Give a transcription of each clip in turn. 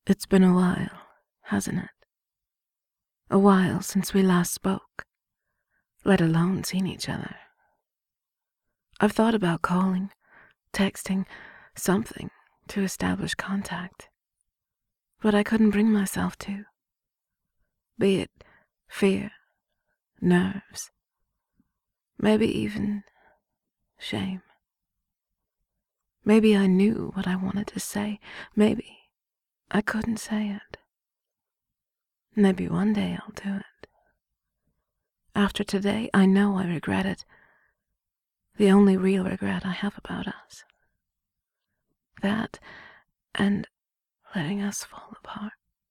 It's been a while, hasn't it? A while since we last spoke, let alone seen each other. I've thought about calling, texting, something to establish contact, but I couldn't bring myself to. Be it fear, nerves, maybe even shame. Maybe I knew what I wanted to say. Maybe I couldn't say it. Maybe one day I'll do it. After today, I know I regret it. The only real regret I have about us. That and letting us fall apart.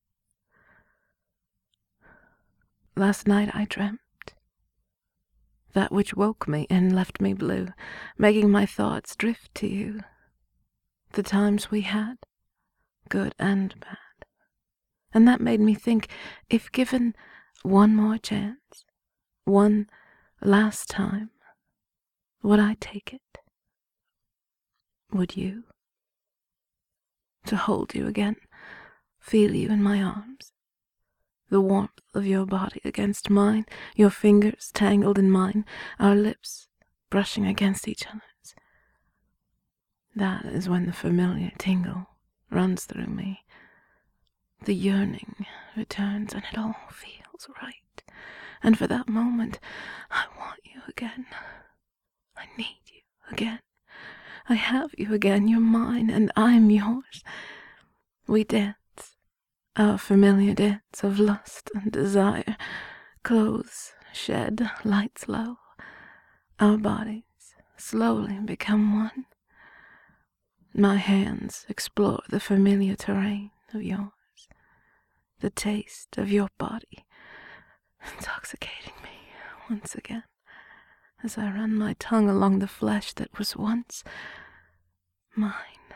Last night I dreamt. That which woke me and left me blue, making my thoughts drift to you. The times we had, good and bad. And that made me think, if given one more chance, one last time, would I take it? Would you? To hold you again, feel you in my arms, the warmth of your body against mine, your fingers tangled in mine, our lips brushing against each other's. That is when the familiar tingle runs through me. The yearning returns and it all feels right. And for that moment, I want you again. I need you again. I have you again. You're mine and I'm yours. We dance, our familiar dance of lust and desire. Clothes shed, lights low. Our bodies slowly become one. My hands explore the familiar terrain of yours. The taste of your body intoxicating me once again as I run my tongue along the flesh that was once mine.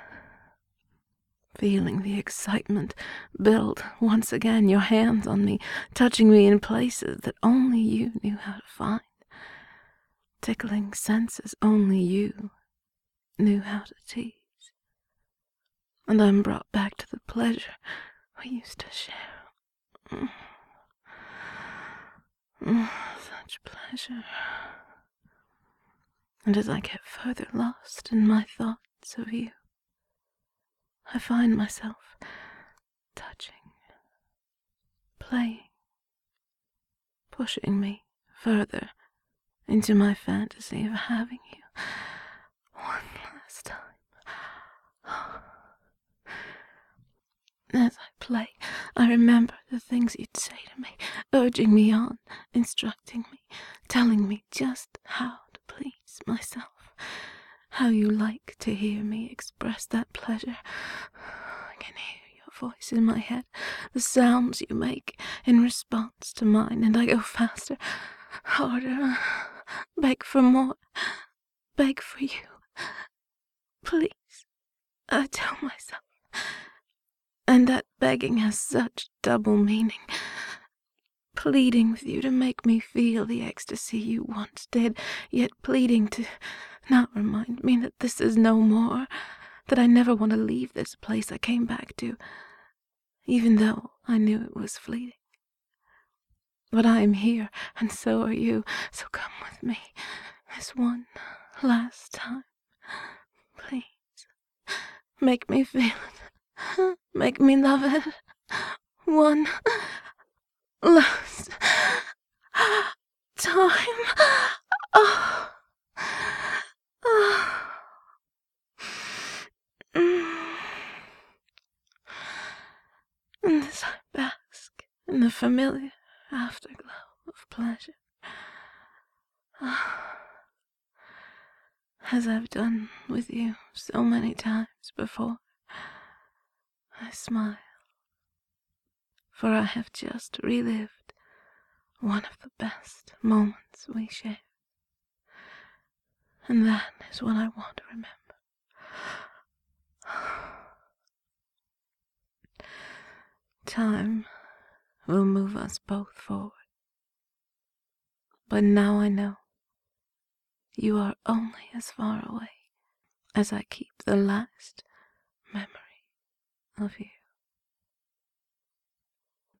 Feeling the excitement build once again, your hands on me, touching me in places that only you knew how to find. Tickling senses only you knew how to tease. And I'm brought back to the pleasure we used to share. Such pleasure. And as I get further lost in my thoughts of you, I find myself touching, playing, pushing me further into my fantasy of having you one last time. As I play, I remember the things you'd say to me, urging me on, instructing me, telling me just how to please myself, how you like to hear me express that pleasure. I can hear your voice in my head, the sounds you make in response to mine, and I go faster, harder, beg for more, beg for you. Please, I tell myself. And that begging has such double meaning. Pleading with you to make me feel the ecstasy you once did, yet pleading to not remind me that this is no more, that I never want to leave this place I came back to, even though I knew it was fleeting. But I am here, and so are you, so come with me this one last time. Please, make me feel it. Make me love it. One last time. Oh. Oh. And as I bask in the familiar afterglow of pleasure, as I've done with you so many times before, I smile, for I have just relived one of the best moments we shared, and that is what I want to remember. Time will move us both forward, but now I know you are only as far away as I keep the last memory of you.